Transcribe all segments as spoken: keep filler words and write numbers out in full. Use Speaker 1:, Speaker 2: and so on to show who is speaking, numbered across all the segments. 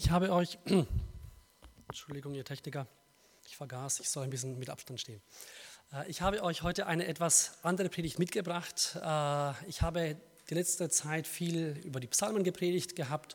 Speaker 1: Ich habe euch, Entschuldigung, ihr Techniker, ich vergaß, ich soll ein bisschen mit Abstand stehen. Ich habe euch heute eine etwas andere Predigt mitgebracht. Ich habe die letzte Zeit viel über die Psalmen gepredigt gehabt.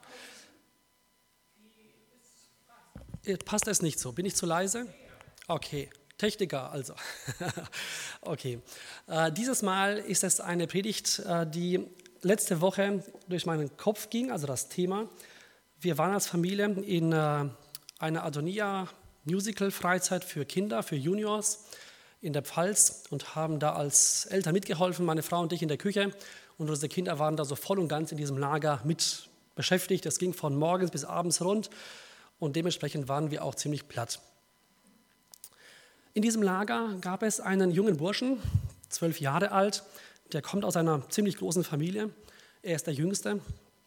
Speaker 1: Passt es nicht so? Bin ich zu leise? Okay, Techniker also. Okay. Dieses Mal ist es eine Predigt, die letzte Woche durch meinen Kopf ging, also das Thema. Wir waren als Familie in einer Adonia-Musical-Freizeit für Kinder, für Juniors in der Pfalz und haben da als Eltern mitgeholfen, meine Frau und ich in der Küche. Und unsere Kinder waren da so voll und ganz in diesem Lager mit beschäftigt. Es ging von morgens bis abends rund und dementsprechend waren wir auch ziemlich platt. In diesem Lager gab es einen jungen Burschen, zwölf Jahre alt, der kommt aus einer ziemlich großen Familie. Er ist der Jüngste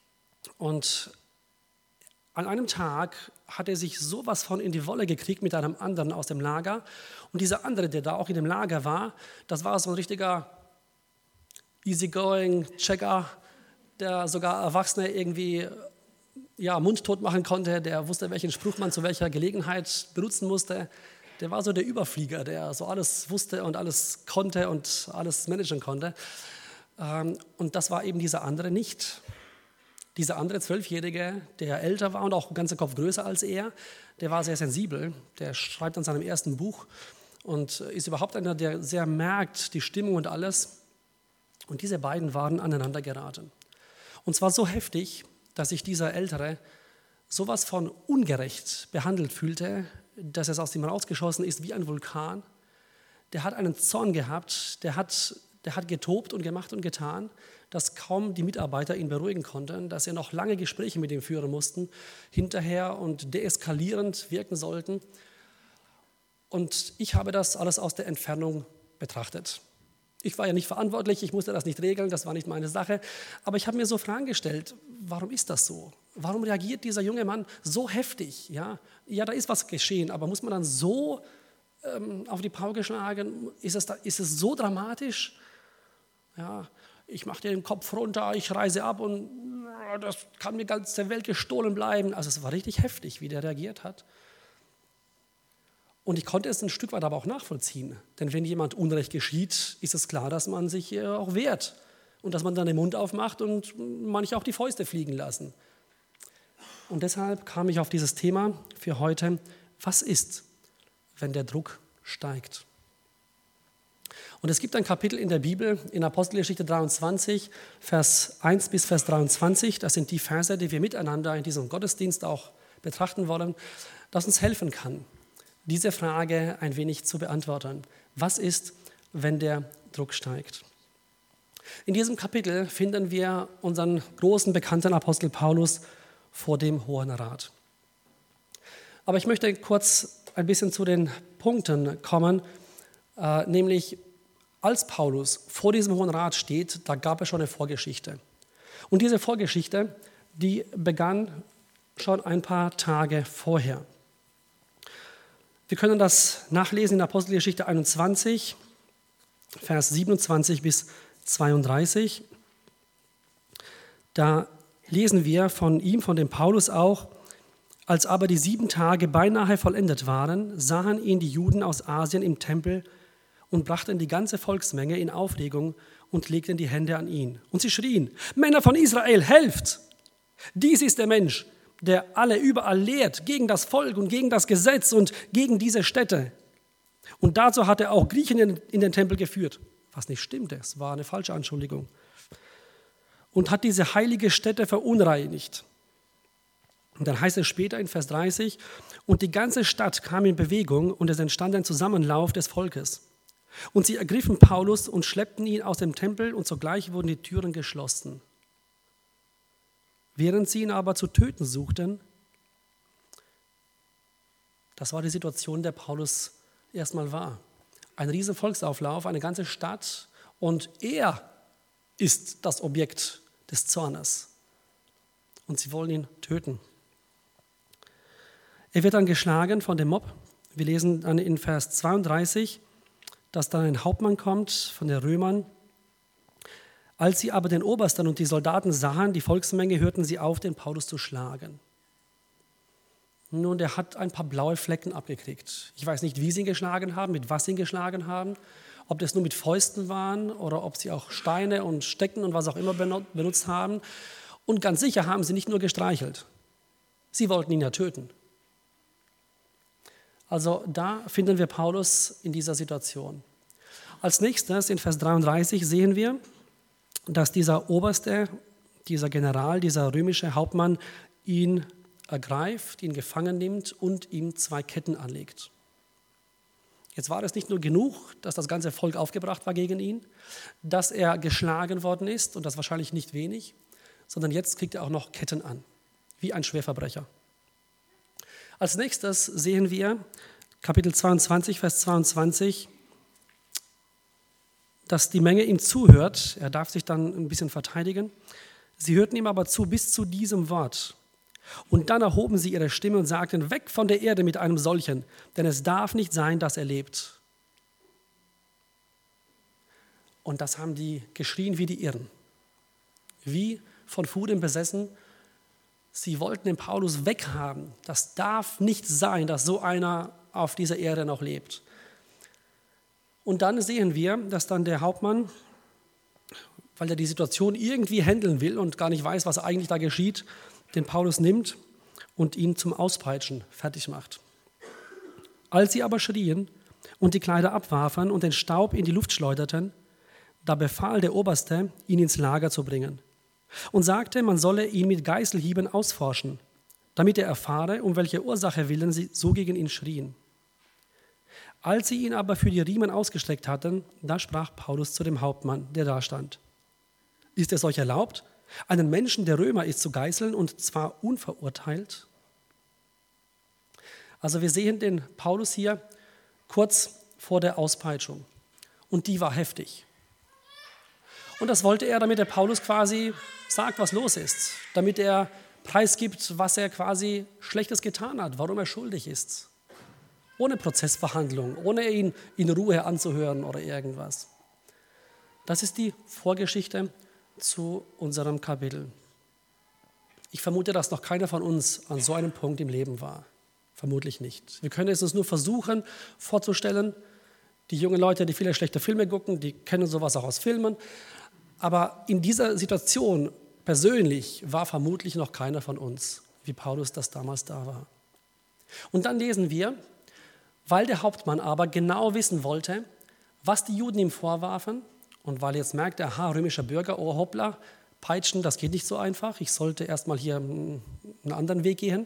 Speaker 1: und an einem Tag hat er sich sowas von in die Wolle gekriegt mit einem anderen aus dem Lager. Und dieser andere, der da auch in dem Lager war, das war so ein richtiger easygoing Checker, der sogar Erwachsene irgendwie ja, mundtot machen konnte, der wusste, welchen Spruch man zu welcher Gelegenheit benutzen musste. Der war so der Überflieger, der so alles wusste und alles konnte und alles managen konnte. Und das war eben dieser andere nicht. Dieser andere Zwölfjährige, der älter war und auch einen ganzen Kopf größer als er, der war sehr sensibel. Der schreibt an seinem ersten Buch und ist überhaupt einer, der sehr merkt die Stimmung und alles. Und diese beiden waren aneinander geraten. Und zwar so heftig, dass sich dieser Ältere sowas von ungerecht behandelt fühlte, dass es aus ihm rausgeschossen ist wie ein Vulkan. Der hat einen Zorn gehabt, der hat, der hat getobt und gemacht und getan, dass kaum die Mitarbeiter ihn beruhigen konnten, dass er noch lange Gespräche mit ihm führen mussten, hinterher und deeskalierend wirken sollten. Und ich habe das alles aus der Entfernung betrachtet. Ich war ja nicht verantwortlich, ich musste das nicht regeln, das war nicht meine Sache. Aber ich habe mir so Fragen gestellt, warum ist das so? Warum reagiert dieser junge Mann so heftig? Ja, ja, da ist was geschehen, aber muss man dann so ähm, auf die Pauke schlagen? Ist es, da, ist es so dramatisch? Ja, ich mache dir den Kopf runter, ich reise ab und das kann mir ganz der Welt gestohlen bleiben. Also es war richtig heftig, wie der reagiert hat. Und ich konnte es ein Stück weit aber auch nachvollziehen. Denn wenn jemand Unrecht geschieht, ist es klar, dass man sich auch wehrt. Und dass man dann den Mund aufmacht und manche auch die Fäuste fliegen lassen. Und deshalb kam ich auf dieses Thema für heute. Was ist, wenn der Druck steigt? Und es gibt ein Kapitel in der Bibel, in Apostelgeschichte dreiundzwanzig, Vers eins bis Vers dreiundzwanzig. Das sind die Verse, die wir miteinander in diesem Gottesdienst auch betrachten wollen, das uns helfen kann, diese Frage ein wenig zu beantworten. Was ist, wenn der Druck steigt? In diesem Kapitel finden wir unseren großen bekannten Apostel Paulus vor dem Hohen Rat. Aber ich möchte kurz ein bisschen zu den Punkten kommen, äh, nämlich als Paulus vor diesem Hohen Rat steht, da gab es schon eine Vorgeschichte. Und diese Vorgeschichte, die begann schon ein paar Tage vorher. Wir können das nachlesen in Apostelgeschichte einundzwanzig, Vers siebenundzwanzig bis zweiunddreißig. Da lesen wir von ihm, von dem Paulus auch: Als aber die sieben Tage beinahe vollendet waren, sahen ihn die Juden aus Asien im Tempel und brachten die ganze Volksmenge in Aufregung und legten die Hände an ihn. Und sie schrien: Männer von Israel, helft! Dies ist der Mensch, der alle überall lehrt, gegen das Volk und gegen das Gesetz und gegen diese Städte. Und dazu hat er auch Griechen in, in den Tempel geführt. Was nicht stimmte, es war eine falsche Anschuldigung. Und hat diese heilige Stätte verunreinigt. Und dann heißt es später in Vers dreißig, und die ganze Stadt kam in Bewegung und es entstand ein Zusammenlauf des Volkes. Und sie ergriffen Paulus und schleppten ihn aus dem Tempel und sogleich wurden die Türen geschlossen. Während sie ihn aber zu töten suchten, das war die Situation, in der Paulus erstmal war. Ein riesen Volksauflauf, eine ganze Stadt und er ist das Objekt des Zornes. Und sie wollen ihn töten. Er wird dann geschlagen von dem Mob. Wir lesen dann in Vers zweiunddreißig, dass dann ein Hauptmann kommt von den Römern. Als sie aber den Obersten und die Soldaten sahen, die Volksmenge, hörten sie auf, den Paulus zu schlagen. Nun, der hat ein paar blaue Flecken abgekriegt. Ich weiß nicht, wie sie ihn geschlagen haben, mit was sie ihn geschlagen haben, ob das nur mit Fäusten waren oder ob sie auch Steine und Stecken und was auch immer benutzt haben. Und ganz sicher haben sie nicht nur gestreichelt. Sie wollten ihn ja töten. Also da finden wir Paulus in dieser Situation. Als nächstes in Vers dreiunddreißig sehen wir, dass dieser Oberste, dieser General, dieser römische Hauptmann ihn ergreift, ihn gefangen nimmt und ihm zwei Ketten anlegt. Jetzt war es nicht nur genug, dass das ganze Volk aufgebracht war gegen ihn, dass er geschlagen worden ist, und das wahrscheinlich nicht wenig, sondern jetzt kriegt er auch noch Ketten an, wie ein Schwerverbrecher. Als nächstes sehen wir Kapitel zweiundzwanzig, Vers zweiundzwanzig, dass die Menge ihm zuhört. Er darf sich dann ein bisschen verteidigen. Sie hörten ihm aber zu bis zu diesem Wort. Und dann erhoben sie ihre Stimme und sagten, weg von der Erde mit einem solchen, denn es darf nicht sein, dass er lebt. Und das haben die geschrien wie die Irren, wie von Furien besessen. Sie wollten den Paulus weghaben. Das darf nicht sein, dass so einer auf dieser Erde noch lebt. Und dann sehen wir, dass dann der Hauptmann, weil er die Situation irgendwie handeln will und gar nicht weiß, was eigentlich da geschieht, den Paulus nimmt und ihn zum Auspeitschen fertig macht. Als sie aber schrien und die Kleider abwarfen und den Staub in die Luft schleuderten, da befahl der Oberste, ihn ins Lager zu bringen und sagte, man solle ihn mit Geißelhieben ausforschen, damit er erfahre, um welche Ursache willen sie so gegen ihn schrien. Als sie ihn aber für die Riemen ausgestreckt hatten, da sprach Paulus zu dem Hauptmann, der da stand: Ist es euch erlaubt, einen Menschen, der Römer ist, zu geißeln, und zwar unverurteilt? Also wir sehen den Paulus hier kurz vor der Auspeitschung. Und die war heftig. Und das wollte er, damit der Paulus quasi sagt, was los ist. Damit er preisgibt, was er quasi Schlechtes getan hat, warum er schuldig ist. Ohne Prozessverhandlung, ohne ihn in Ruhe anzuhören oder irgendwas. Das ist die Vorgeschichte zu unserem Kapitel. Ich vermute, dass noch keiner von uns an so einem Punkt im Leben war. Vermutlich nicht. Wir können es uns nur versuchen vorzustellen. Die jungen Leute, die viele schlechte Filme gucken, die kennen sowas auch aus Filmen. Aber in dieser Situation persönlich war vermutlich noch keiner von uns, wie Paulus das damals da war. Und dann lesen wir, weil der Hauptmann aber genau wissen wollte, was die Juden ihm vorwarfen, und weil er jetzt merkt, aha, römischer Bürger, oh hoppla, peitschen, das geht nicht so einfach, ich sollte erstmal hier einen anderen Weg gehen.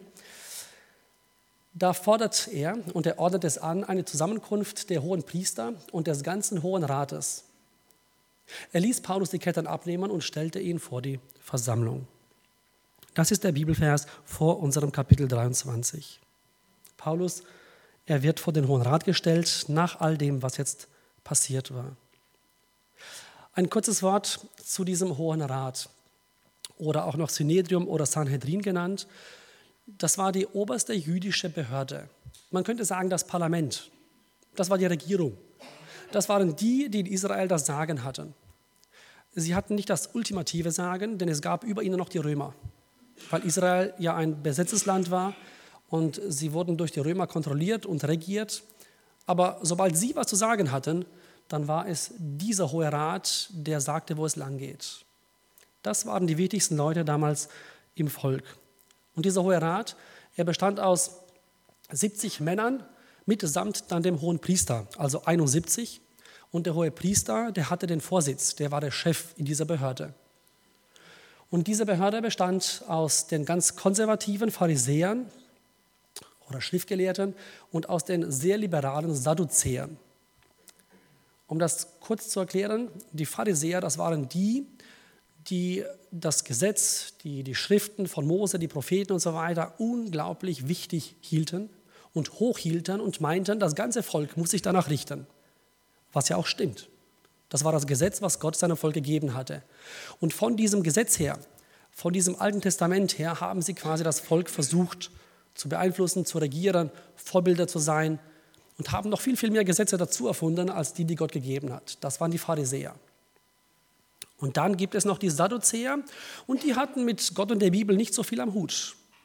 Speaker 1: Da fordert er, und er ordnet es an, eine Zusammenkunft der hohen Priester und des ganzen Hohen Rates. Er ließ Paulus die Ketten abnehmen und stellte ihn vor die Versammlung. Das ist der Bibelvers vor unserem Kapitel dreiundzwanzig. Paulus, er wird vor den Hohen Rat gestellt, nach all dem, was jetzt passiert war. Ein kurzes Wort zu diesem Hohen Rat, oder auch noch Synedrium oder Sanhedrin genannt. Das war die oberste jüdische Behörde. Man könnte sagen, das Parlament. Das war die Regierung. Das waren die, die in Israel das Sagen hatten. Sie hatten nicht das ultimative Sagen, denn es gab über ihnen noch die Römer. Weil Israel ja ein besetztes Land war und sie wurden durch die Römer kontrolliert und regiert. Aber sobald sie was zu sagen hatten, dann war es dieser Hohe Rat, der sagte, wo es lang geht. Das waren die wichtigsten Leute damals im Volk. Und dieser Hohe Rat, er bestand aus siebzig Männern mitsamt dann dem Hohen Priester, also einundsiebzig. Und der Hohe Priester, der hatte den Vorsitz, der war der Chef in dieser Behörde. Und diese Behörde bestand aus den ganz konservativen Pharisäern oder Schriftgelehrten und aus den sehr liberalen Sadduzäern. Um das kurz zu erklären, die Pharisäer, das waren die, die das Gesetz, die, die Schriften von Mose, die Propheten und so weiter unglaublich wichtig hielten und hochhielten und meinten, das ganze Volk muss sich danach richten. Was ja auch stimmt. Das war das Gesetz, was Gott seinem Volk gegeben hatte. Und von diesem Gesetz her, von diesem Alten Testament her, haben sie quasi das Volk versucht zu beeinflussen, zu regieren, Vorbilder zu sein und haben noch viel, viel mehr Gesetze dazu erfunden, als die, die Gott gegeben hat. Das waren die Pharisäer. Und dann gibt es noch die Sadduzäer, und die hatten mit Gott und der Bibel nicht so viel am Hut.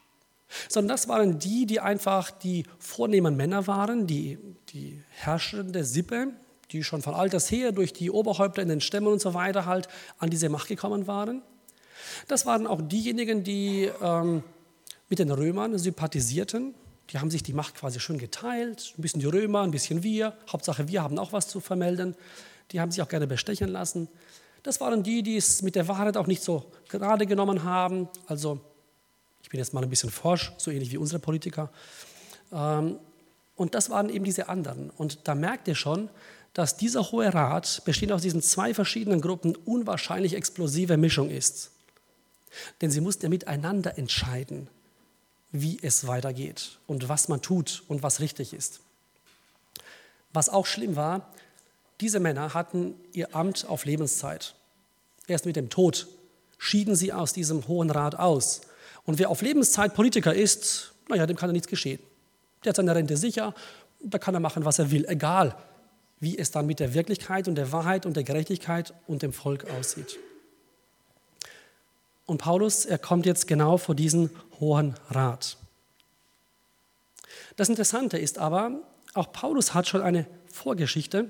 Speaker 1: sondern das waren die, die einfach die vornehmen Männer waren, die, die herrschende Sippe, die schon von alters her durch die Oberhäupter in den Stämmen und so weiter halt an diese Macht gekommen waren. Das waren auch diejenigen, die ähm, mit den Römern sympathisierten. Die haben sich die Macht quasi schön geteilt, ein bisschen die Römer, ein bisschen wir. Hauptsache wir haben auch was zu vermelden. Die haben sich auch gerne bestechen lassen. Das waren die, die es mit der Wahrheit auch nicht so gerade genommen haben. Also ich bin jetzt mal ein bisschen forsch, so ähnlich wie unsere Politiker. Ähm, und das waren eben diese anderen. Und da merkt ihr schon, dass dieser Hohe Rat, bestehend aus diesen zwei verschiedenen Gruppen, unwahrscheinlich explosive Mischung ist. Denn sie mussten ja miteinander entscheiden, wie es weitergeht und was man tut und was richtig ist. Was auch schlimm war, diese Männer hatten ihr Amt auf Lebenszeit. Erst mit dem Tod schieden sie aus diesem Hohen Rat aus. Und wer auf Lebenszeit Politiker ist, naja, dem kann ja nichts geschehen. Der hat seine Rente sicher, da kann er machen, was er will, egal wie es dann mit der Wirklichkeit und der Wahrheit und der Gerechtigkeit und dem Volk aussieht. Und Paulus, er kommt jetzt genau vor diesen Hohen Rat. Das Interessante ist aber, auch Paulus hat schon eine Vorgeschichte,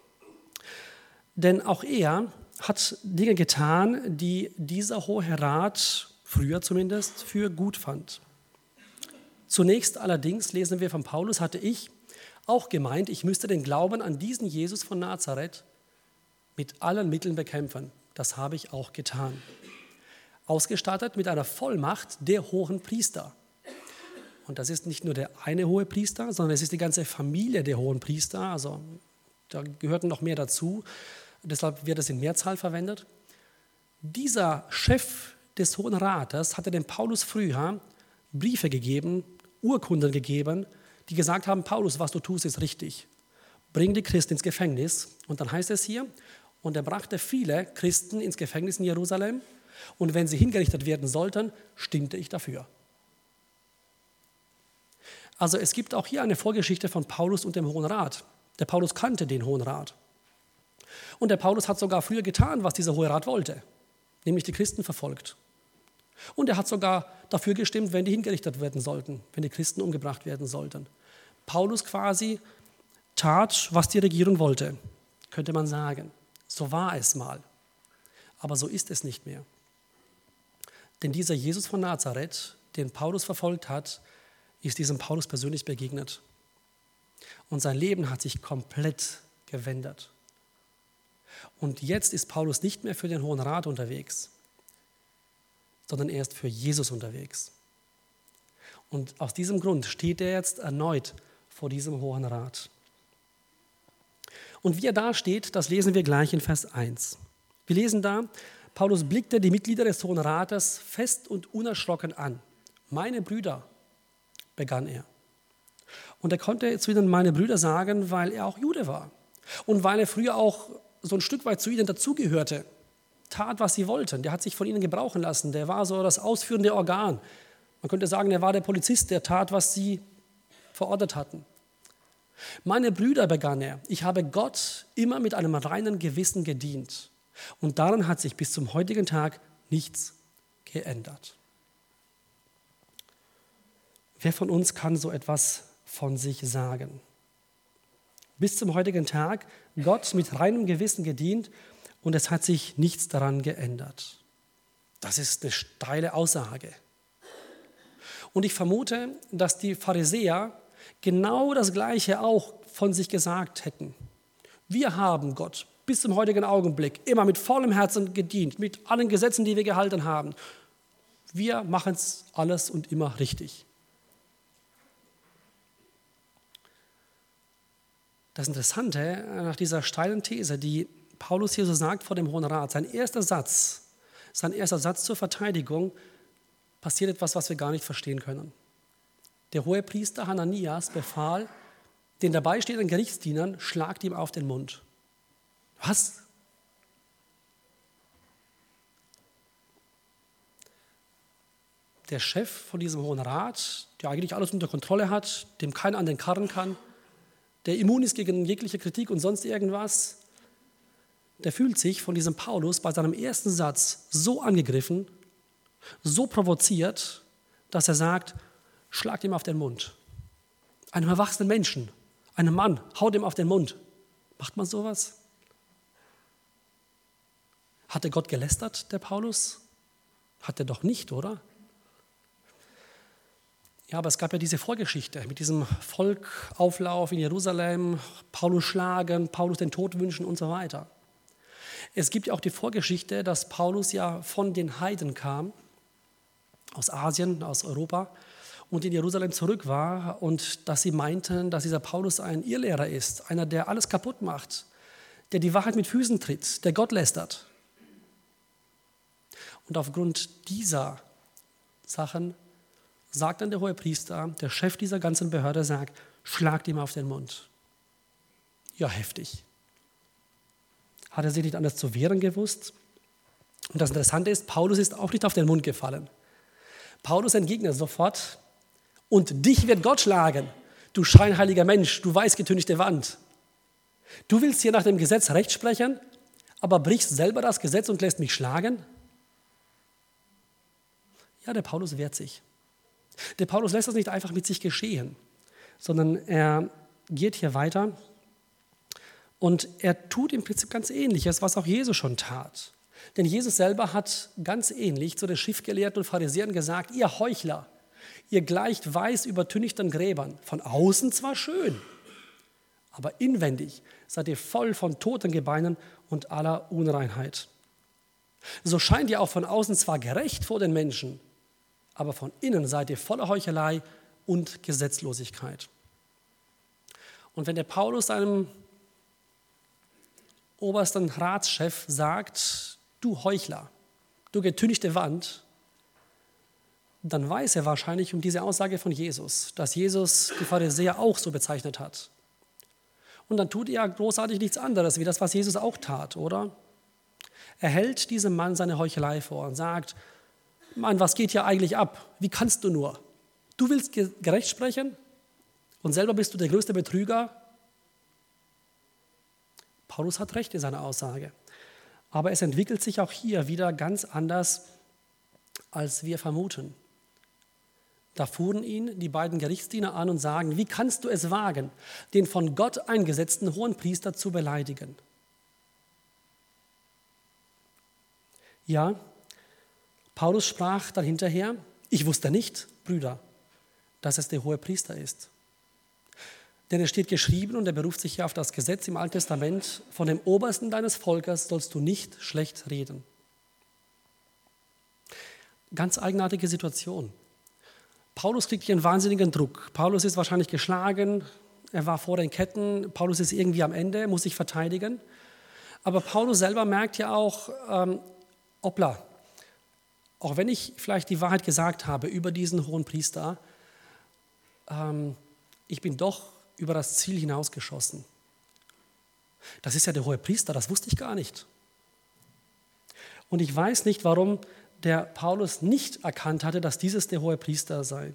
Speaker 1: denn auch er hat Dinge getan, die dieser Hohe Rat, früher zumindest, für gut fand. Zunächst allerdings, lesen wir von Paulus, hatte ich auch gemeint, ich müsste den Glauben an diesen Jesus von Nazareth mit allen Mitteln bekämpfen. Das habe ich auch getan. Ausgestattet mit einer Vollmacht der hohen Priester. Und das ist nicht nur der eine hohe Priester, sondern es ist die ganze Familie der hohen Priester. Also da gehörten noch mehr dazu. Deshalb wird es in Mehrzahl verwendet. Dieser Chef des Hohen Rates hatte dem Paulus früher Briefe gegeben, Urkunden gegeben, die gesagt haben, Paulus, was du tust, ist richtig. Bring die Christen ins Gefängnis. Und dann heißt es hier, und er brachte viele Christen ins Gefängnis in Jerusalem. Und wenn sie hingerichtet werden sollten, stimmte ich dafür. Also es gibt auch hier eine Vorgeschichte von Paulus und dem Hohen Rat. Der Paulus kannte den Hohen Rat. Und der Paulus hat sogar früher getan, was dieser Hohe Rat wollte, nämlich die Christen verfolgt. Und er hat sogar dafür gestimmt, wenn die hingerichtet werden sollten, wenn die Christen umgebracht werden sollten. Paulus quasi tat, was die Regierung wollte, könnte man sagen. So war es mal. Aber so ist es nicht mehr. Denn dieser Jesus von Nazareth, den Paulus verfolgt hat, ist diesem Paulus persönlich begegnet. Und sein Leben hat sich komplett gewendet. Und jetzt ist Paulus nicht mehr für den Hohen Rat unterwegs, sondern er ist für Jesus unterwegs. Und aus diesem Grund steht er jetzt erneut vor diesem Hohen Rat. Und wie er da steht, das lesen wir gleich in Vers eins. Wir lesen da, Paulus blickte die Mitglieder des Hohen Rates fest und unerschrocken an. Meine Brüder, begann er. Und er konnte zu ihnen meine Brüder sagen, weil er auch Jude war. Und weil er früher auch so ein Stück weit zu ihnen dazugehörte, tat, was sie wollten. Der hat sich von ihnen gebrauchen lassen. Der war so das ausführende Organ. Man könnte sagen, er war der Polizist, der tat, was sie verordnet hatten. Meine Brüder, begann er, ich habe Gott immer mit einem reinen Gewissen gedient. Und daran hat sich bis zum heutigen Tag nichts geändert. Wer von uns kann so etwas von sich sagen? Bis zum heutigen Tag Gott mit reinem Gewissen gedient und es hat sich nichts daran geändert. Das ist eine steile Aussage. Und ich vermute, dass die Pharisäer genau das Gleiche auch von sich gesagt hätten. Wir haben Gott bis zum heutigen Augenblick immer mit vollem Herzen gedient, mit allen Gesetzen, die wir gehalten haben. Wir machen es alles und immer richtig. Das Interessante nach dieser steilen These, die Paulus hier so sagt vor dem Hohen Rat, sein erster Satz, sein erster Satz zur Verteidigung, passiert etwas, was wir gar nicht verstehen können. Der Hohepriester Hananias befahl den dabei stehenden Gerichtsdienern, schlagt ihm auf den Mund. Was? Der Chef von diesem Hohen Rat, der eigentlich alles unter Kontrolle hat, dem keiner an den Karren kann, der immun ist gegen jegliche Kritik und sonst irgendwas, der fühlt sich von diesem Paulus bei seinem ersten Satz so angegriffen, so provoziert, dass er sagt, schlagt ihm auf den Mund. Einem erwachsenen Menschen, einem Mann, haut ihm auf den Mund. Macht man sowas? Hat er Gott gelästert, der Paulus? Hat er doch nicht, oder? Ja, aber es gab ja diese Vorgeschichte mit diesem Volkauflauf in Jerusalem, Paulus schlagen, Paulus den Tod wünschen und so weiter. Es gibt ja auch die Vorgeschichte, dass Paulus ja von den Heiden kam, aus Asien, aus Europa, und in Jerusalem zurück war und dass sie meinten, dass dieser Paulus ein Irrlehrer ist, einer, der alles kaputt macht, der die Wahrheit mit Füßen tritt, der Gott lästert. Und aufgrund dieser Sachen sagt dann der Hohepriester, der Chef dieser ganzen Behörde, sagt, schlagt ihm auf den Mund. Ja, heftig. Hat er sich nicht anders zu wehren gewusst? Und das Interessante ist, Paulus ist auch nicht auf den Mund gefallen. Paulus entgegnet sofort, und dich wird Gott schlagen, du scheinheiliger Mensch, du weißgetünchte Wand. Du willst hier nach dem Gesetz Recht sprechen, aber brichst selber das Gesetz und lässt mich schlagen? Ja, der Paulus wehrt sich. Der Paulus lässt das nicht einfach mit sich geschehen, sondern er geht hier weiter und er tut im Prinzip ganz Ähnliches, was auch Jesus schon tat. Denn Jesus selber hat ganz ähnlich zu den Schriftgelehrten und Pharisäern gesagt, ihr Heuchler, ihr gleicht weiß übertünchten Gräbern, von außen zwar schön, aber inwendig seid ihr voll von toten Gebeinen und aller Unreinheit. So scheint ihr auch von außen zwar gerecht vor den Menschen, aber von innen seid ihr voller Heuchelei und Gesetzlosigkeit. Und wenn der Paulus seinem obersten Ratschef sagt, du Heuchler, du getünchte Wand, dann weiß er wahrscheinlich um diese Aussage von Jesus, dass Jesus die Pharisäer auch so bezeichnet hat. Und dann tut er großartig nichts anderes, wie das, was Jesus auch tat, oder? Er hält diesem Mann seine Heuchelei vor und sagt, Mann, was geht hier eigentlich ab? Wie kannst du nur? Du willst gerecht sprechen und selber bist du der größte Betrüger? Paulus hat recht in seiner Aussage. Aber es entwickelt sich auch hier wieder ganz anders, als wir vermuten. Da fuhren ihn die beiden Gerichtsdiener an und sagen, wie kannst du es wagen, den von Gott eingesetzten Hohenpriester zu beleidigen? Ja, Paulus sprach dann hinterher, ich wusste nicht, Brüder, dass es der Hohepriester ist. Denn es steht geschrieben, und er beruft sich ja auf das Gesetz im Alten Testament, von dem Obersten deines Volkes sollst du nicht schlecht reden. Ganz eigenartige Situation. Paulus kriegt hier einen wahnsinnigen Druck. Paulus ist wahrscheinlich geschlagen, er war vor den Ketten, Paulus ist irgendwie am Ende, muss sich verteidigen. Aber Paulus selber merkt ja auch, ähm, hoppla, auch wenn ich vielleicht die Wahrheit gesagt habe über diesen Hohenpriester, ähm, ich bin doch über das Ziel hinausgeschossen. Das ist ja der Hohepriester, das wusste ich gar nicht. Und ich weiß nicht, warum der Paulus nicht erkannt hatte, dass dieses der Hohepriester sei.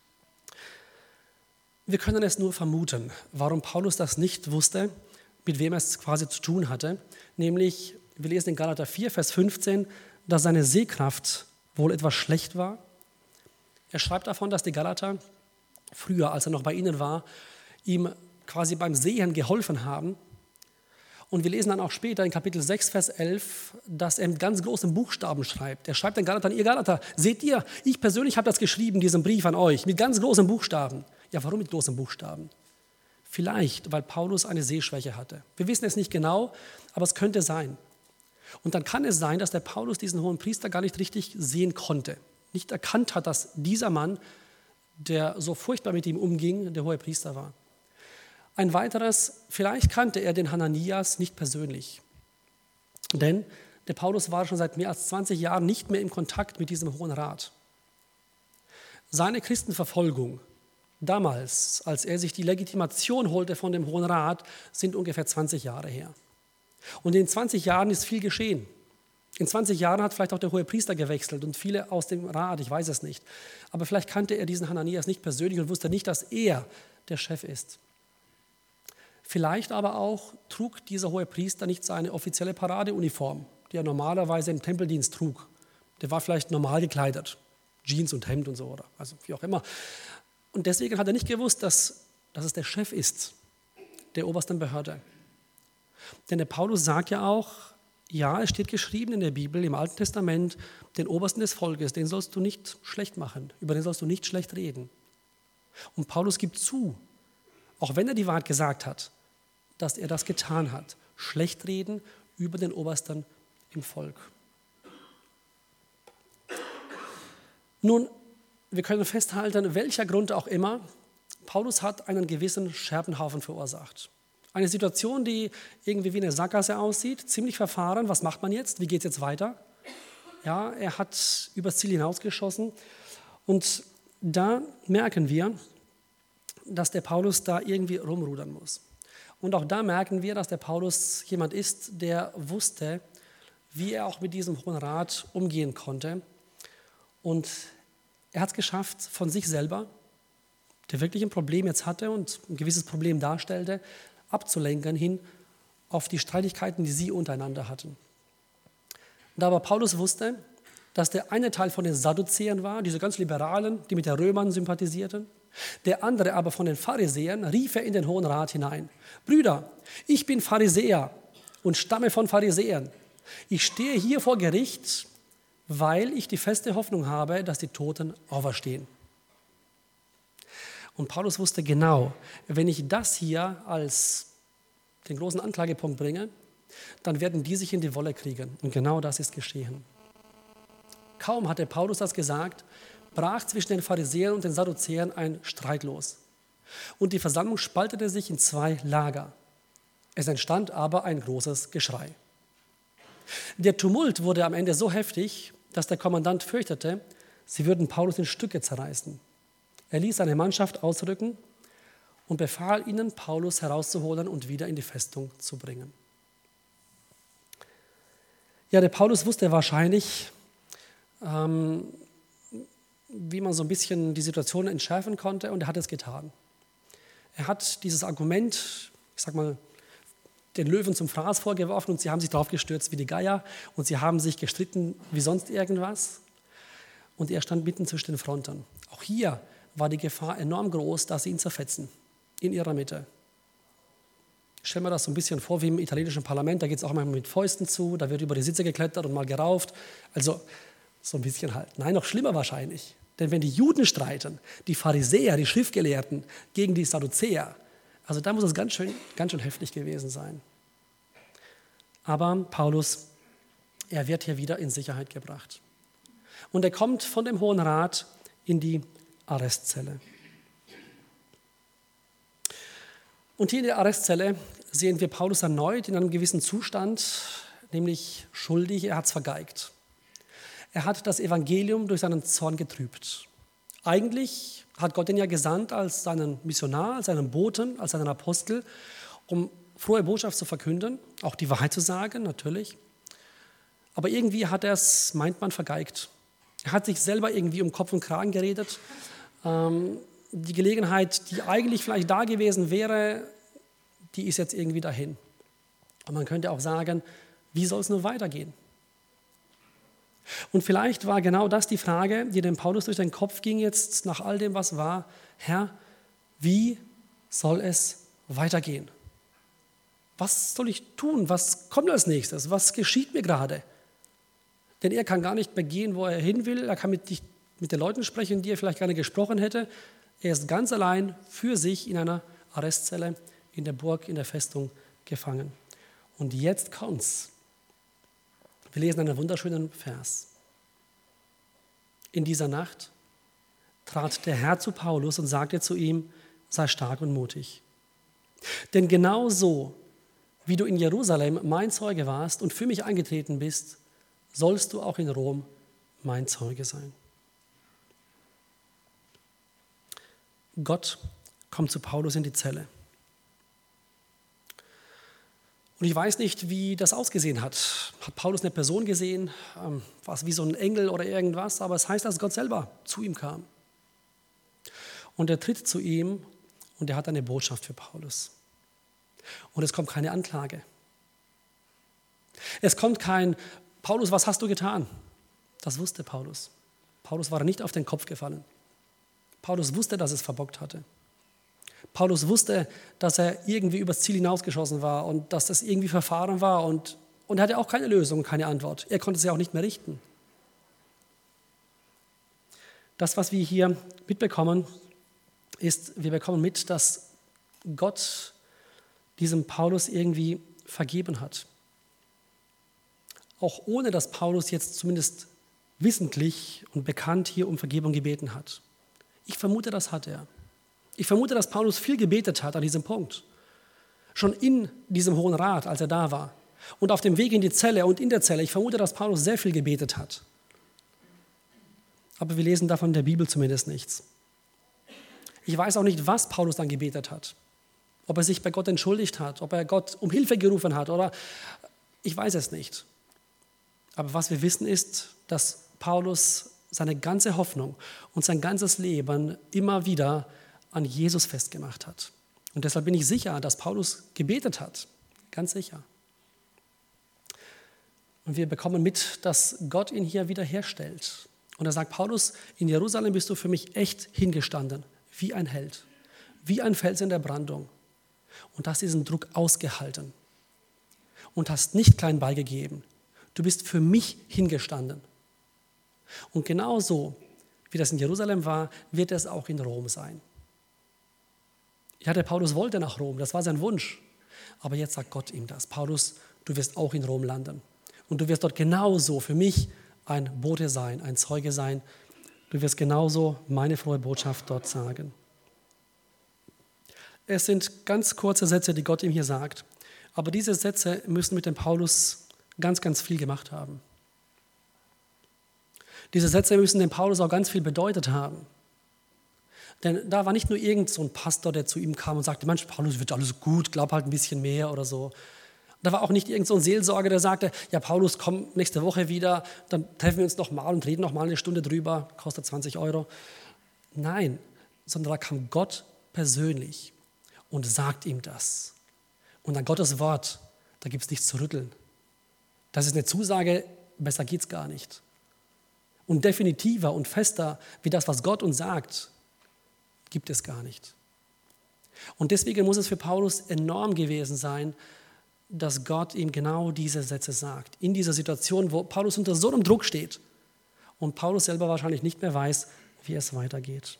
Speaker 1: Wir können es nur vermuten, warum Paulus das nicht wusste, mit wem er es quasi zu tun hatte. Nämlich, wir lesen in Galater vier, Vers fünfzehn, dass seine Sehkraft wohl etwas schlecht war. Er schreibt davon, dass die Galater früher, als er noch bei ihnen war, ihm quasi beim Sehen geholfen haben. Und wir lesen dann auch später in Kapitel sechs, Vers elf, dass er mit ganz großen Buchstaben schreibt. Er schreibt den Galatern, ihr Galater, seht ihr, ich persönlich habe das geschrieben, diesen Brief an euch, mit ganz großen Buchstaben. Ja, warum mit großen Buchstaben? Vielleicht, weil Paulus eine Sehschwäche hatte. Wir wissen es nicht genau, aber es könnte sein. Und dann kann es sein, dass der Paulus diesen Hohenpriester gar nicht richtig sehen konnte. Nicht erkannt hat, dass dieser Mann, der so furchtbar mit ihm umging, der Hohepriester war. Ein weiteres, vielleicht kannte er den Hananias nicht persönlich. Denn der Paulus war schon seit mehr als zwanzig Jahren nicht mehr im Kontakt mit diesem Hohen Rat. Seine Christenverfolgung damals, als er sich die Legitimation holte von dem Hohen Rat, sind ungefähr zwanzig Jahre her. Und in zwanzig Jahren ist viel geschehen. In zwanzig Jahren hat vielleicht auch der Hohepriester gewechselt und viele aus dem Rat, ich weiß es nicht. Aber vielleicht kannte er diesen Hananias nicht persönlich und wusste nicht, dass er der Chef ist. Vielleicht aber auch trug dieser Hohepriester nicht seine offizielle Paradeuniform, die er normalerweise im Tempeldienst trug. Der war vielleicht normal gekleidet, Jeans und Hemd und so, oder also wie auch immer. Und deswegen hat er nicht gewusst, dass, dass es der Chef ist, der obersten Behörde. Denn der Paulus sagt ja auch, ja, es steht geschrieben in der Bibel, im Alten Testament, den Obersten des Volkes, den sollst du nicht schlecht machen, über den sollst du nicht schlecht reden. Und Paulus gibt zu, auch wenn er die Wahrheit gesagt hat, dass er das getan hat, schlecht reden über den Obersten im Volk. Nun, wir können festhalten, welcher Grund auch immer, Paulus hat einen gewissen Scherbenhaufen verursacht. Eine Situation, die irgendwie wie eine Sackgasse aussieht, ziemlich verfahren. Was macht man jetzt? Wie geht es jetzt weiter? Ja, er hat übers Ziel hinausgeschossen. Und da merken wir, dass der Paulus da irgendwie rumrudern muss. Und auch da merken wir, dass der Paulus jemand ist, der wusste, wie er auch mit diesem Hohen Rat umgehen konnte. Und er hat es geschafft, von sich selber, der wirklich ein Problem jetzt hatte und ein gewisses Problem darstellte, abzulenken hin auf die Streitigkeiten, die sie untereinander hatten. Da aber Paulus wusste, dass der eine Teil von den Sadduzäern war, diese ganz Liberalen, die mit den Römern sympathisierten, der andere aber von den Pharisäern, rief er in den Hohen Rat hinein: Brüder, ich bin Pharisäer und stamme von Pharisäern. Ich stehe hier vor Gericht, weil ich die feste Hoffnung habe, dass die Toten auferstehen. Und Paulus wusste genau, wenn ich das hier als den großen Anklagepunkt bringe, dann werden die sich in die Wolle kriegen. Und genau das ist geschehen. Kaum hatte Paulus das gesagt, brach zwischen den Pharisäern und den Sadduzäern ein Streit los. Und die Versammlung spaltete sich in zwei Lager. Es entstand aber ein großes Geschrei. Der Tumult wurde am Ende so heftig, dass der Kommandant fürchtete, sie würden Paulus in Stücke zerreißen. Er ließ seine Mannschaft ausrücken und befahl ihnen, Paulus herauszuholen und wieder in die Festung zu bringen. Ja, der Paulus wusste wahrscheinlich, ähm, wie man so ein bisschen die Situation entschärfen konnte, und er hat es getan. Er hat dieses Argument, ich sag mal, den Löwen zum Fraß vorgeworfen und sie haben sich drauf gestürzt wie die Geier und sie haben sich gestritten wie sonst irgendwas. Und er stand mitten zwischen den Fronten. Auch hier war die Gefahr enorm groß, dass sie ihn zerfetzen, in ihrer Mitte. Ich stelle mir das so ein bisschen vor wie im italienischen Parlament, da geht es auch mal mit Fäusten zu, da wird über die Sitze geklettert und mal gerauft. Also so ein bisschen halt. Nein, noch schlimmer wahrscheinlich. Denn wenn die Juden streiten, die Pharisäer, die Schriftgelehrten gegen die Sadduzäer, also da muss es ganz schön, ganz schön heftig gewesen sein. Aber Paulus, er wird hier wieder in Sicherheit gebracht. Und er kommt von dem Hohen Rat in die Arrestzelle. Und hier in der Arrestzelle sehen wir Paulus erneut in einem gewissen Zustand, nämlich schuldig, er hat es vergeigt. Er hat das Evangelium durch seinen Zorn getrübt. Eigentlich hat Gott ihn ja gesandt als seinen Missionar, als seinen Boten, als seinen Apostel, um frohe Botschaft zu verkünden, auch die Wahrheit zu sagen, natürlich. Aber irgendwie hat er es, meint man, vergeigt. Er hat sich selber irgendwie um Kopf und Kragen geredet. Ähm, die Gelegenheit, die eigentlich vielleicht da gewesen wäre, die ist jetzt irgendwie dahin. Und man könnte auch sagen, wie soll es nur weitergehen? Und vielleicht war genau das die Frage, die dem Paulus durch den Kopf ging jetzt nach all dem, was war: Herr, wie soll es weitergehen? Was soll ich tun? Was kommt als nächstes? Was geschieht mir gerade? Denn er kann gar nicht mehr gehen, wo er hin will. Er kann mit, mit den Leuten sprechen, die er vielleicht gerne gesprochen hätte. Er ist ganz allein für sich in einer Arrestzelle, in der Burg, in der Festung gefangen. Und jetzt kommt's. Wir lesen einen wunderschönen Vers. In dieser Nacht trat der Herr zu Paulus und sagte zu ihm: Sei stark und mutig. Denn genau so, wie du in Jerusalem mein Zeuge warst und für mich eingetreten bist, sollst du auch in Rom mein Zeuge sein. Gott kommt zu Paulus in die Zelle. Und ich weiß nicht, wie das ausgesehen hat. Hat Paulus eine Person gesehen? Ähm, war es wie so ein Engel oder irgendwas? Aber es heißt, dass Gott selber zu ihm kam. Und er tritt zu ihm und er hat eine Botschaft für Paulus. Und es kommt keine Anklage. Es kommt kein: Paulus, was hast du getan? Das wusste Paulus. Paulus war nicht auf den Kopf gefallen. Paulus wusste, dass es verbockt hatte. Paulus wusste, dass er irgendwie übers Ziel hinausgeschossen war und dass das irgendwie verfahren war und, und er hatte auch keine Lösung, keine Antwort. Er konnte es ja auch nicht mehr richten. Das, was wir hier mitbekommen, ist, wir bekommen mit, dass Gott diesem Paulus irgendwie vergeben hat. Auch ohne, dass Paulus jetzt zumindest wissentlich und bekannt hier um Vergebung gebeten hat. Ich vermute, das hat er. Ich vermute, dass Paulus viel gebetet hat an diesem Punkt. Schon in diesem Hohen Rat, als er da war. Und auf dem Weg in die Zelle und in der Zelle. Ich vermute, dass Paulus sehr viel gebetet hat. Aber wir lesen davon in der Bibel zumindest nichts. Ich weiß auch nicht, was Paulus dann gebetet hat. Ob er sich bei Gott entschuldigt hat, ob er Gott um Hilfe gerufen hat oder ich weiß es nicht. Aber was wir wissen ist, dass Paulus seine ganze Hoffnung und sein ganzes Leben immer wieder an Jesus festgemacht hat. Und deshalb bin ich sicher, dass Paulus gebetet hat. Ganz sicher. Und wir bekommen mit, dass Gott ihn hier wiederherstellt. Und er sagt, Paulus, in Jerusalem bist du für mich echt hingestanden, wie ein Held, wie ein Fels in der Brandung. Und hast diesen Druck ausgehalten und hast nicht klein beigegeben. Du bist für mich hingestanden. Und genauso, wie das in Jerusalem war, wird es auch in Rom sein. Ja, der Paulus wollte nach Rom, das war sein Wunsch. Aber jetzt sagt Gott ihm das. Paulus, du wirst auch in Rom landen. Und du wirst dort genauso für mich ein Bote sein, ein Zeuge sein. Du wirst genauso meine frohe Botschaft dort sagen. Es sind ganz kurze Sätze, die Gott ihm hier sagt. Aber diese Sätze müssen mit dem Paulus ganz, ganz viel gemacht haben. Diese Sätze müssen dem Paulus auch ganz viel bedeutet haben. Denn da war nicht nur irgend so ein Pastor, der zu ihm kam und sagte, Mensch, Paulus, wird alles gut, glaub halt ein bisschen mehr oder so. Da war auch nicht irgend so ein Seelsorger, der sagte, ja Paulus, komm nächste Woche wieder, dann treffen wir uns nochmal und reden nochmal eine Stunde drüber, kostet zwanzig Euro. Nein, sondern da kam Gott persönlich und sagt ihm das. Und an Gottes Wort, da gibt es nichts zu rütteln. Das ist eine Zusage, besser geht es gar nicht. Und definitiver und fester wie das, was Gott uns sagt, gibt es gar nicht. Und deswegen muss es für Paulus enorm gewesen sein, dass Gott ihm genau diese Sätze sagt. In dieser Situation, wo Paulus unter so einem Druck steht und Paulus selber wahrscheinlich nicht mehr weiß, wie es weitergeht.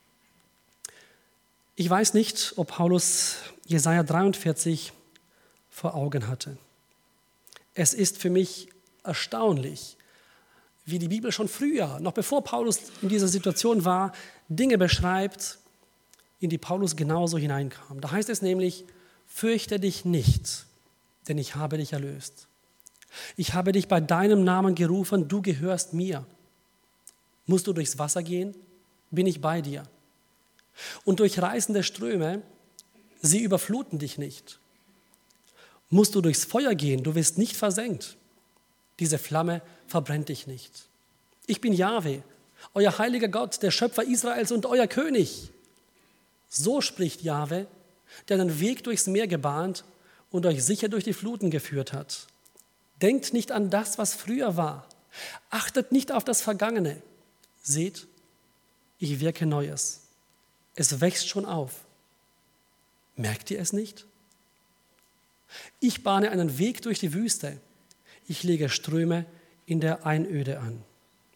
Speaker 1: Ich weiß nicht, ob Paulus Jesaja dreiundvierzig vor Augen hatte. Es ist für mich erstaunlich, wie die Bibel schon früher, noch bevor Paulus in dieser Situation war, Dinge beschreibt, in die Paulus genauso hineinkam. Da heißt es nämlich, fürchte dich nicht, denn ich habe dich erlöst. Ich habe dich bei deinem Namen gerufen, du gehörst mir. Musst du durchs Wasser gehen, bin ich bei dir. Und durch reißende Ströme, sie überfluten dich nicht. Musst du durchs Feuer gehen, du wirst nicht versenkt. Diese Flamme verbrennt dich nicht. Ich bin Jahwe, euer heiliger Gott, der Schöpfer Israels und euer König. So spricht Jahwe, der den Weg durchs Meer gebahnt und euch sicher durch die Fluten geführt hat. Denkt nicht an das, was früher war. Achtet nicht auf das Vergangene. Seht, ich wirke Neues. Es wächst schon auf. Merkt ihr es nicht? Ich bahne einen Weg durch die Wüste. Ich lege Ströme in der Einöde an.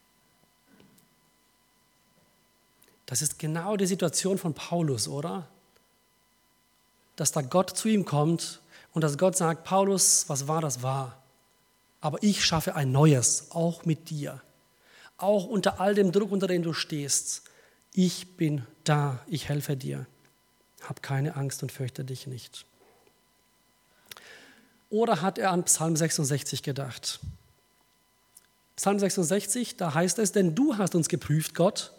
Speaker 1: Das ist genau die Situation von Paulus, oder? Dass da Gott zu ihm kommt und dass Gott sagt, Paulus, was war, das war. Aber ich schaffe ein Neues, auch mit dir. Auch unter all dem Druck, unter dem du stehst. Ich bin da, ich helfe dir. Hab keine Angst und fürchte dich nicht. Oder hat er an Psalm sechsundsechzig gedacht? Psalm sechsundsechzig, da heißt es, denn du hast uns geprüft, Gott,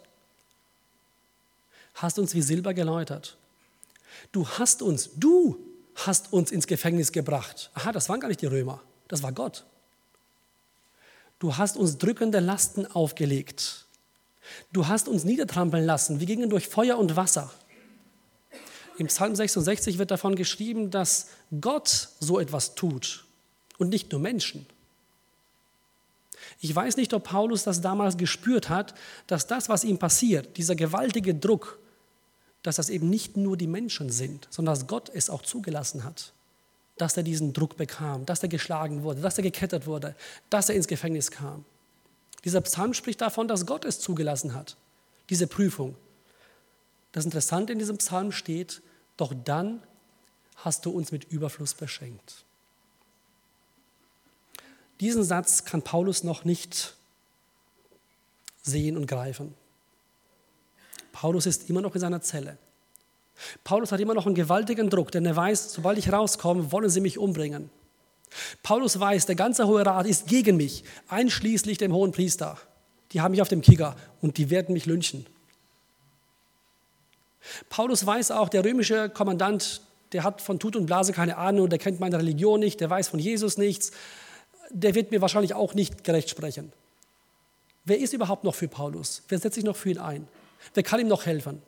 Speaker 1: hast uns wie Silber geläutert. Du hast uns, du hast uns ins Gefängnis gebracht. Aha, das waren gar nicht die Römer, das war Gott. Du hast uns drückende Lasten aufgelegt. Du hast uns niedertrampeln lassen. Wir gingen durch Feuer und Wasser. Im Psalm sechsundsechzig wird davon geschrieben, dass Gott so etwas tut und nicht nur Menschen. Ich weiß nicht, ob Paulus das damals gespürt hat, dass das, was ihm passiert, dieser gewaltige Druck, dass das eben nicht nur die Menschen sind, sondern dass Gott es auch zugelassen hat, dass er diesen Druck bekam, dass er geschlagen wurde, dass er gekettet wurde, dass er ins Gefängnis kam. Dieser Psalm spricht davon, dass Gott es zugelassen hat, diese Prüfung. Das Interessante in diesem Psalm steht, doch dann hast du uns mit Überfluss beschenkt. Diesen Satz kann Paulus noch nicht sehen und greifen. Paulus ist immer noch in seiner Zelle. Paulus hat immer noch einen gewaltigen Druck, denn er weiß, sobald ich rauskomme, wollen sie mich umbringen. Paulus weiß, der ganze Hohe Rat ist gegen mich, einschließlich dem hohen Priester. Die haben mich auf dem Kicker und die werden mich lynchen. Paulus weiß auch, der römische Kommandant, der hat von Tut und Blase keine Ahnung, der kennt meine Religion nicht, der weiß von Jesus nichts, der wird mir wahrscheinlich auch nicht gerecht sprechen. Wer ist überhaupt noch für Paulus? Wer setzt sich noch für ihn ein? Wer kann ihm noch helfen?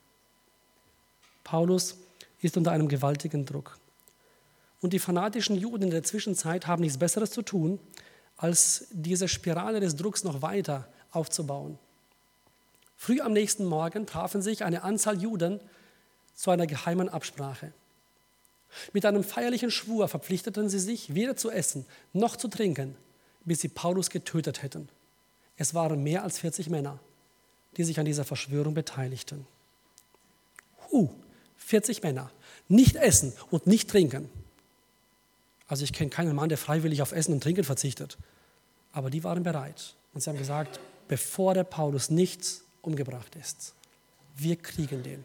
Speaker 1: Paulus ist unter einem gewaltigen Druck. Und die fanatischen Juden in der Zwischenzeit haben nichts Besseres zu tun, als diese Spirale des Drucks noch weiter aufzubauen. Früh am nächsten Morgen trafen sich eine Anzahl Juden zu einer geheimen Absprache. Mit einem feierlichen Schwur verpflichteten sie sich, weder zu essen noch zu trinken, bis sie Paulus getötet hätten. Es waren mehr als vierzig Männer, die sich an dieser Verschwörung beteiligten. Huh, vierzig Männer, nicht essen und nicht trinken. Also ich kenne keinen Mann, der freiwillig auf Essen und Trinken verzichtet. Aber die waren bereit. Und sie haben gesagt, bevor der Paulus nicht umgebracht ist, wir kriegen den.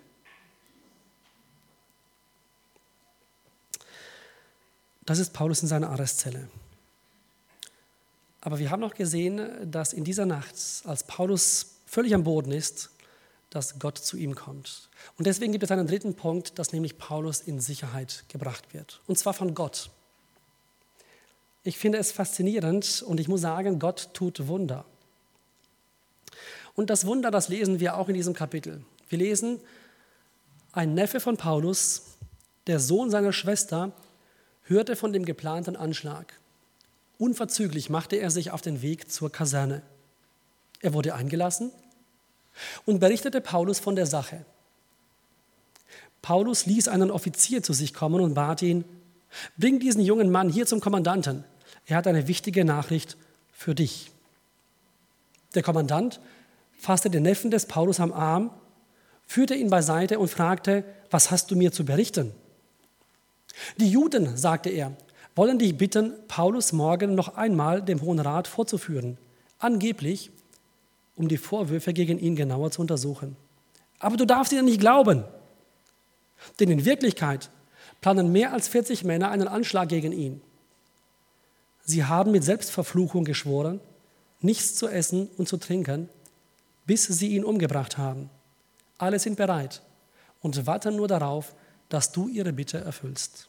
Speaker 1: Das ist Paulus in seiner Arrestzelle. Aber wir haben noch gesehen, dass in dieser Nacht, als Paulus völlig am Boden ist, dass Gott zu ihm kommt. Und deswegen gibt es einen dritten Punkt, dass nämlich Paulus in Sicherheit gebracht wird. Und zwar von Gott. Ich finde es faszinierend und ich muss sagen, Gott tut Wunder. Und das Wunder, das lesen wir auch in diesem Kapitel. Wir lesen, ein Neffe von Paulus, der Sohn seiner Schwester, hörte von dem geplanten Anschlag. Unverzüglich machte er sich auf den Weg zur Kaserne. Er wurde eingelassen und berichtete Paulus von der Sache. Paulus ließ einen Offizier zu sich kommen und bat ihn, bring diesen jungen Mann hier zum Kommandanten. Er hat eine wichtige Nachricht für dich. Der Kommandant fasste den Neffen des Paulus am Arm, führte ihn beiseite und fragte, was hast du mir zu berichten? Die Juden, sagte er, wollen dich bitten, Paulus morgen noch einmal dem Hohen Rat vorzuführen, angeblich, um die Vorwürfe gegen ihn genauer zu untersuchen. Aber du darfst ihnen nicht glauben, denn in Wirklichkeit planen mehr als vierzig Männer einen Anschlag gegen ihn. Sie haben mit Selbstverfluchung geschworen, nichts zu essen und zu trinken, bis sie ihn umgebracht haben. Alle sind bereit und warten nur darauf, dass du ihre Bitte erfüllst.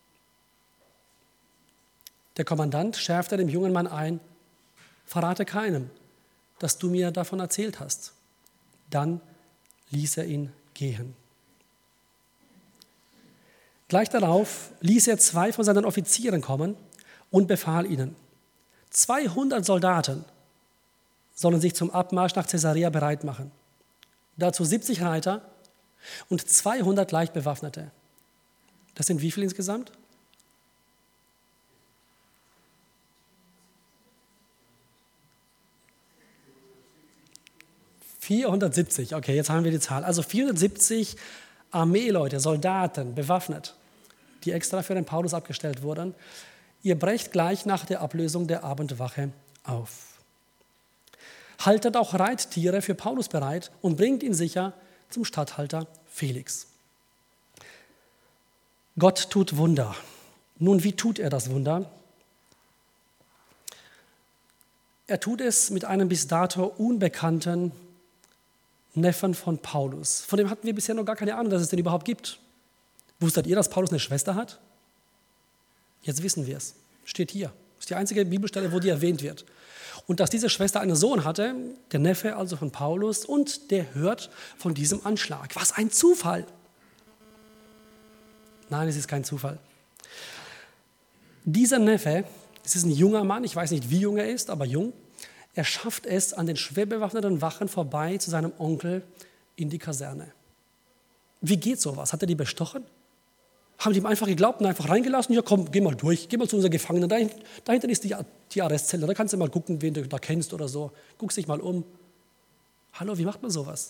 Speaker 1: Der Kommandant schärfte dem jungen Mann ein, verrate keinem, dass du mir davon erzählt hast. Dann ließ er ihn gehen. Gleich darauf ließ er zwei von seinen Offizieren kommen und befahl ihnen, zweihundert Soldaten sollen sich zum Abmarsch nach Caesarea bereit machen. Dazu siebzig Reiter und zweihundert Leichtbewaffnete. Das sind wie viel insgesamt? vierhundertsiebzig, okay, jetzt haben wir die Zahl. Also vierhundertsiebzig Armeeleute, Soldaten, bewaffnet, die extra für den Paulus abgestellt wurden. Ihr brecht gleich nach der Ablösung der Abendwache auf. Haltet auch Reittiere für Paulus bereit und bringt ihn sicher zum Statthalter Felix. Gott tut Wunder. Nun, wie tut er das Wunder? Er tut es mit einem bis dato unbekannten Neffen von Paulus. Von dem hatten wir bisher noch gar keine Ahnung, dass es den überhaupt gibt. Wusstet ihr, dass Paulus eine Schwester hat? Jetzt wissen wir es. Steht hier. Das ist die einzige Bibelstelle, wo die erwähnt wird. Und dass diese Schwester einen Sohn hatte, der Neffe also von Paulus, und der hört von diesem Anschlag. Was ein Zufall! Nein, es ist kein Zufall. Dieser Neffe, es ist ein junger Mann, ich weiß nicht, wie jung er ist, aber jung, Er schafft es an den schwer bewaffneten Wachen vorbei zu seinem Onkel in die Kaserne. Wie geht sowas? Hat er die bestochen? Haben die ihm einfach geglaubt und einfach reingelassen? Ja, komm, geh mal durch, geh mal zu unseren Gefangenen. Da, da hinten ist die, die Arrestzelle, da kannst du mal gucken, wen du da kennst oder so. Guckst dich mal um. Hallo, wie macht man sowas?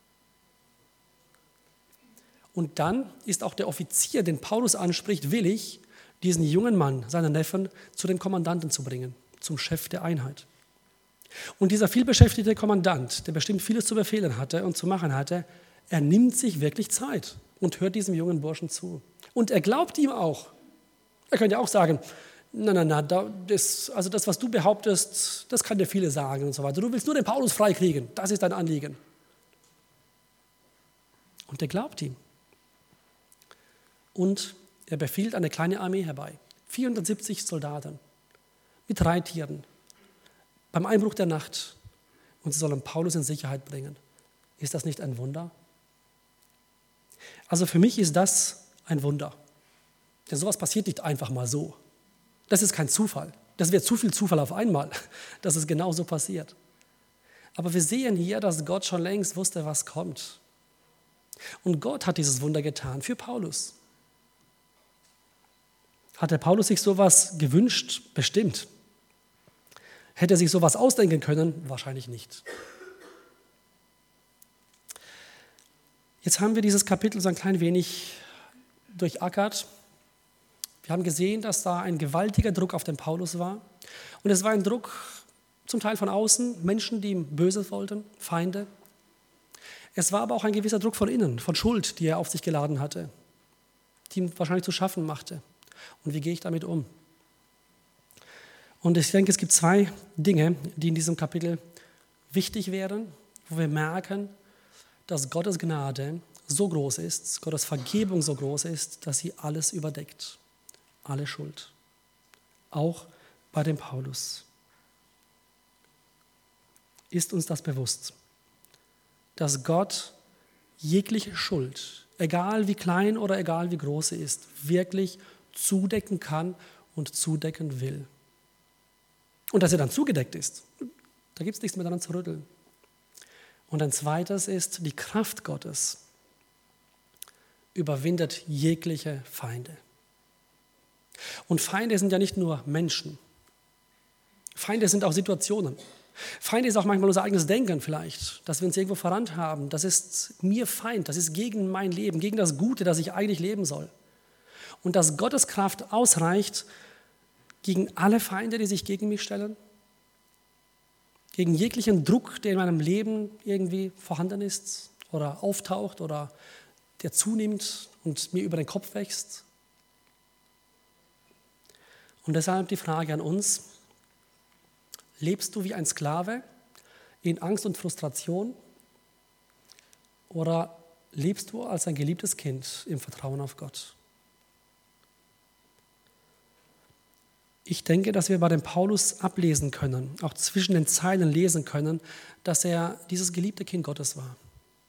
Speaker 1: Und dann ist auch der Offizier, den Paulus anspricht, willig, diesen jungen Mann, seinen Neffen, zu dem Kommandanten zu bringen, zum Chef der Einheit. Und dieser vielbeschäftigte Kommandant, der bestimmt vieles zu befehlen hatte und zu machen hatte, er nimmt sich wirklich Zeit und hört diesem jungen Burschen zu. Und er glaubt ihm auch. Er könnte ja auch sagen, na, na, na, das, also das, was du behauptest, das kann dir viele sagen und so weiter. Du willst nur den Paulus freikriegen, das ist dein Anliegen. Und er glaubt ihm. Und er befiehlt eine kleine Armee herbei. vierhundertsiebzig Soldaten mit Reittieren beim Einbruch der Nacht. Und sie sollen Paulus in Sicherheit bringen. Ist das nicht ein Wunder? Also für mich ist das ein Wunder. Denn sowas passiert nicht einfach mal so. Das ist kein Zufall. Das wäre zu viel Zufall auf einmal, dass es genau so passiert. Aber wir sehen hier, dass Gott schon längst wusste, was kommt. Und Gott hat dieses Wunder getan für Paulus. Hat der Paulus sich sowas gewünscht? Bestimmt. Hätte er sich sowas ausdenken können? Wahrscheinlich nicht. Jetzt haben wir dieses Kapitel so ein klein wenig durchackert. Wir haben gesehen, dass da ein gewaltiger Druck auf den Paulus war. Und es war ein Druck zum Teil von außen, Menschen, die ihm Böses wollten, Feinde. Es war aber auch ein gewisser Druck von innen, von Schuld, die er auf sich geladen hatte, die ihm wahrscheinlich zu schaffen machte. Und wie gehe ich damit um? Und ich denke, es gibt zwei Dinge, die in diesem Kapitel wichtig wären, wo wir merken, dass Gottes Gnade so groß ist, Gottes Vergebung so groß ist, dass sie alles überdeckt. Alle Schuld. Auch bei dem Paulus. Ist uns das bewusst, dass Gott jegliche Schuld, egal wie klein oder egal wie groß sie ist, wirklich zudecken kann und zudecken will. Und dass er dann zugedeckt ist, da gibt es nichts mehr daran zu rütteln. Und ein zweites ist, die Kraft Gottes überwindet jegliche Feinde. Und Feinde sind ja nicht nur Menschen. Feinde sind auch Situationen. Feinde ist auch manchmal unser eigenes Denken vielleicht, dass wir uns irgendwo verrannt haben. Das ist mir Feind, das ist gegen mein Leben, gegen das Gute, das ich eigentlich leben soll. Und dass Gottes Kraft ausreicht gegen alle Feinde, die sich gegen mich stellen, gegen jeglichen Druck, der in meinem Leben irgendwie vorhanden ist oder auftaucht oder der zunimmt und mir über den Kopf wächst. Und deshalb die Frage an uns: Lebst du wie ein Sklave in Angst und Frustration oder lebst du als ein geliebtes Kind im Vertrauen auf Gott? Ich denke, dass wir bei dem Paulus ablesen können, auch zwischen den Zeilen lesen können, dass er dieses geliebte Kind Gottes war.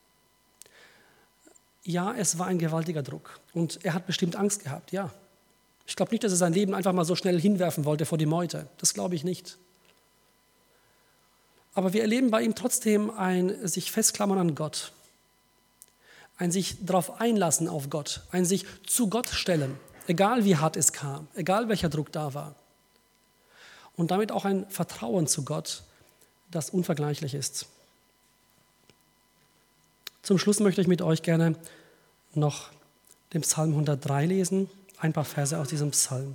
Speaker 1: Ja, es war ein gewaltiger Druck und er hat bestimmt Angst gehabt, ja. Ich glaube nicht, dass er sein Leben einfach mal so schnell hinwerfen wollte vor die Meute. Das glaube ich nicht. Aber wir erleben bei ihm trotzdem ein sich festklammern an Gott, ein sich darauf einlassen auf Gott, ein sich zu Gott stellen, egal wie hart es kam, egal welcher Druck da war. Und damit auch ein Vertrauen zu Gott, das unvergleichlich ist. Zum Schluss möchte ich mit euch gerne noch den Psalm hundertdrei lesen, ein paar Verse aus diesem Psalm.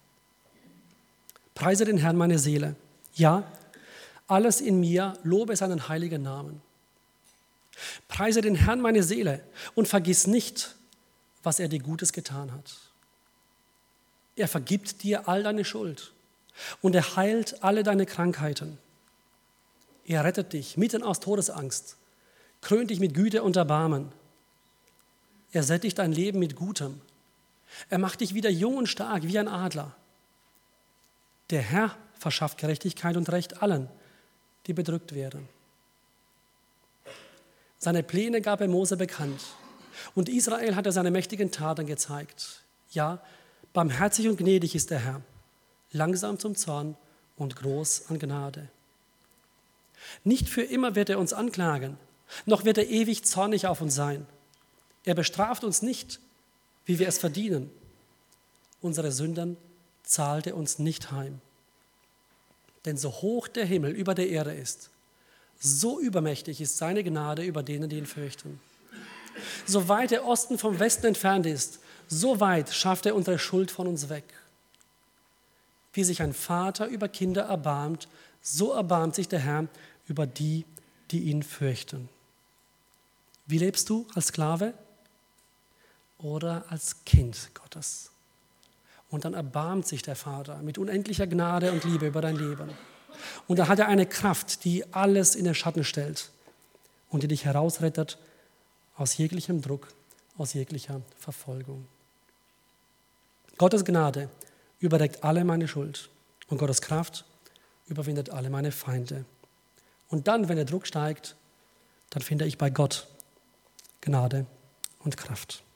Speaker 1: Preise den Herrn meine Seele, ja, alles in mir lobe seinen heiligen Namen. Preise den Herrn meine Seele und vergiss nicht, was er dir Gutes getan hat. Er vergibt dir all deine Schuld und er heilt alle deine Krankheiten. Er rettet dich mitten aus Todesangst, krönt dich mit Güte und Erbarmen. Er sättigt dein Leben mit Gutem. Er macht dich wieder jung und stark wie ein Adler. Der Herr verschafft Gerechtigkeit und Recht allen, die bedrückt werden. Seine Pläne gab er Mose bekannt und Israel hat er seine mächtigen Taten gezeigt. Ja, barmherzig und gnädig ist der Herr, langsam zum Zorn und groß an Gnade. Nicht für immer wird er uns anklagen, noch wird er ewig zornig auf uns sein. Er bestraft uns nicht, wie wir es verdienen. Unsere Sünden zahlt er uns nicht heim. Denn so hoch der Himmel über der Erde ist, so übermächtig ist seine Gnade über denen, die ihn fürchten. So weit der Osten vom Westen entfernt ist, so weit schafft er unsere Schuld von uns weg. Wie sich ein Vater über Kinder erbarmt, so erbarmt sich der Herr über die, die ihn fürchten. Wie lebst du als Sklave oder als Kind Gottes? Und dann erbarmt sich der Vater mit unendlicher Gnade und Liebe über dein Leben. Und dann hat er eine Kraft, die alles in den Schatten stellt und die dich herausrettet aus jeglichem Druck, aus jeglicher Verfolgung. Gottes Gnade überdeckt alle meine Schuld und Gottes Kraft überwindet alle meine Feinde. Und dann, wenn der Druck steigt, dann finde ich bei Gott Gnade und Kraft.